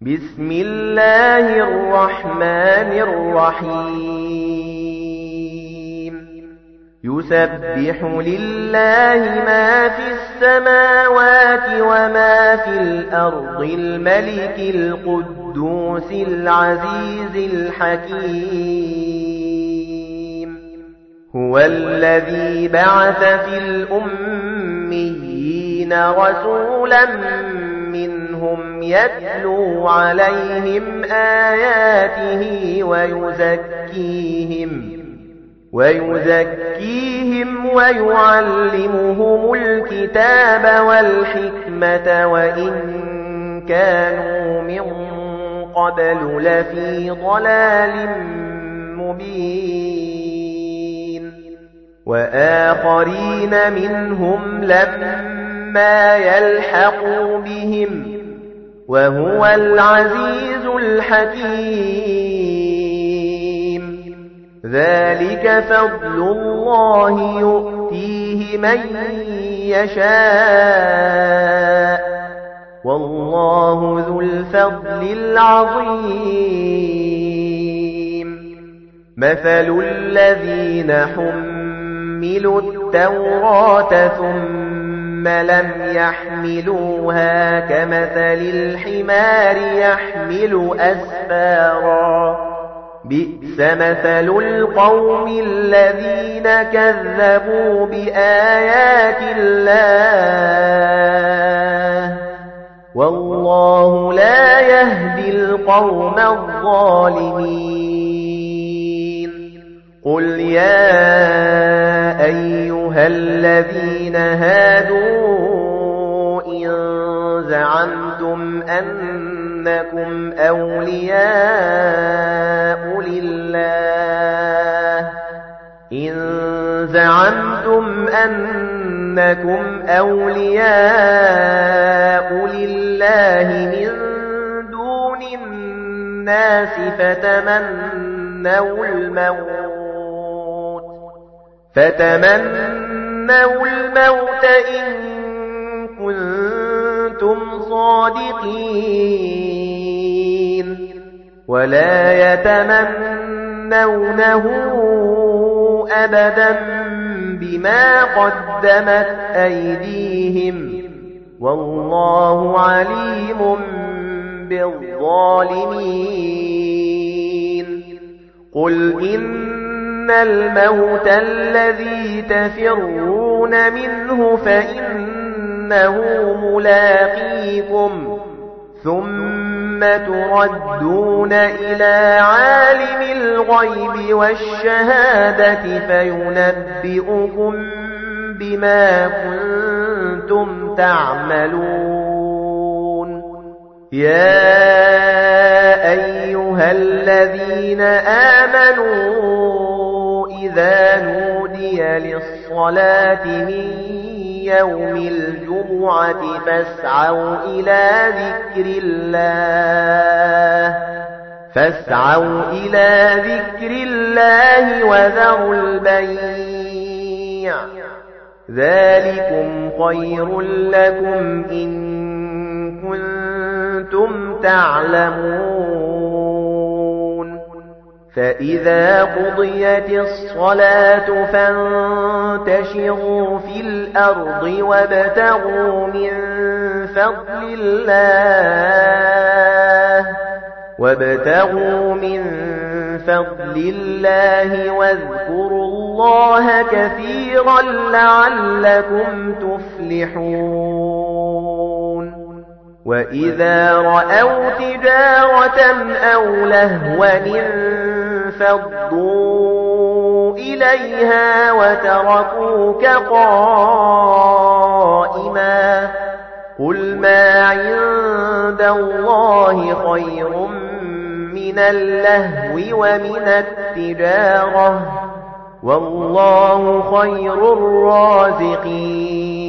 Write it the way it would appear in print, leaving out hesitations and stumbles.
بسم الله الرحمن الرحيم يسبح لله ما في السماوات وما في الأرض الملك القدوس العزيز الحكيم هو الذي بعث في الأميين رسولا منهم يتلو عليهم آياته ويزكيهم ويعلمهم الكتاب والحكمة وإن كانوا من قبل لفي ضلال مبين وآخرين منهم لما يلحقوا بهم وهو العزيز الحكيم ذلك فضل الله يؤتيه من يشاء والله ذو الفضل العظيم مثل الذين حملوا التوراة ثم لم يحملوها كمثل الحمار يحمل أسفارا بئس مثل القوم الذين كذبوا بآيات الله والله لا يهدي القوم الظالمين قل يا أيها الذين هادوا إن زعمتم أنكم أولياء لله من دون الناس فتمنوا الموت إن كنتم صادقين ولا يتمنونه أبدا بما قدمت أيديهم والله عليم بالظالمين قل إن الموت الذي تفرون منه فإنه ملاقيكم ثم تردون إلى عالم الغيب والشهادة فينبئكم بما كنتم تعملون يا أيها الذين آمنوا إذا نودي للصلاة من يوم الجمعة فاسعوا إلى ذكر الله وذروا البيع ذلكم خير لكم إن كنتم تعلمون فإذا قضيت الصلاة فانتشروا في الأرض وابتغوا من فضل الله واذكروا الله كثيرا لعلكم تفلحون وإذا رأوا تجارة أو لهوا انفضوا إليها وتركوك قائما قل ما عند الله خير من اللهو ومن التجارة والله خير الرازقين